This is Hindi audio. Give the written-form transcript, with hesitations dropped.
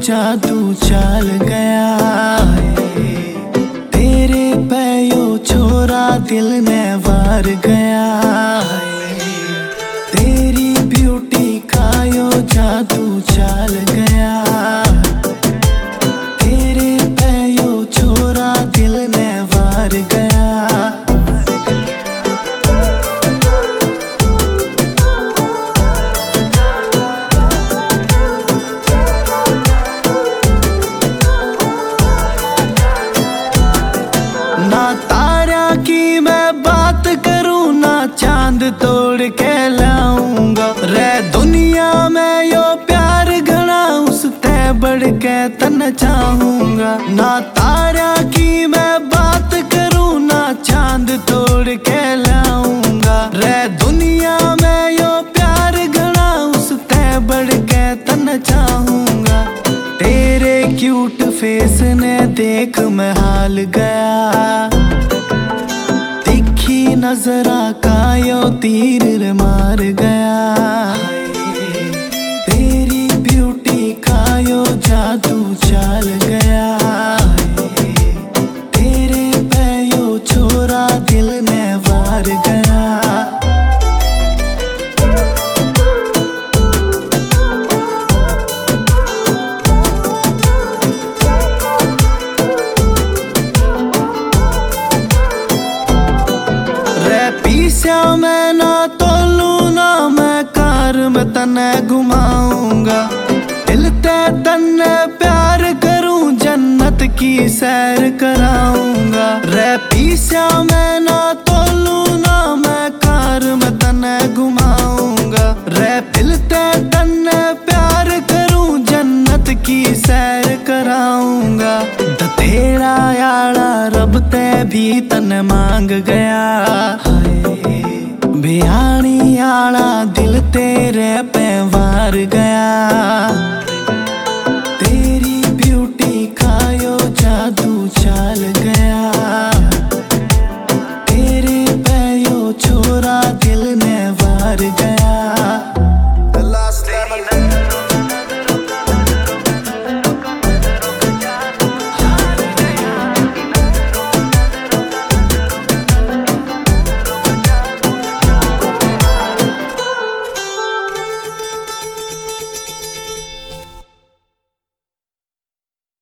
जादू चाल गया तेरे पे यो छोरा दिल ने वार गया तेरी ब्यूटी का यो जादू चाल गया तेरे पे यो छोरा दिल ने वार गया। ना तारा की मैं बात करूं ना चांद तोड़ के लाऊंगा रे दुनिया में यो प्यार घना उसते बढ़ के तन चाहूंगा। ना तारा की मैं बात करूं ना चांद तोड़ के लाऊंगा रे दुनिया में यो प्यार घना उसते बढ़ के तन चाहूंगा। तेरे क्यूट फेस ने देख मैं हाल गया तिखी नजरा का यो तीर मार गया तेरी ब्यूटी का यो जादू चाल गया तेरे पे यो छोरा दिल ने वार गया। पीछा मैं ना तोलू ना मैं कार में तने घुमाऊंगा दिल ते तन्ने प्यार करूं जन्नत की सैर कराऊंगा रे पीछा मैं ना तोलू ना मैं कार में तने घुमाऊंगा रे दिल ते तन्ने प्यार करूं जन्नत की सैर कराऊंगा। तेरा याड़ा रब ते भी तन मांग गया बिहानी आला दिल तेरे पे वार गया।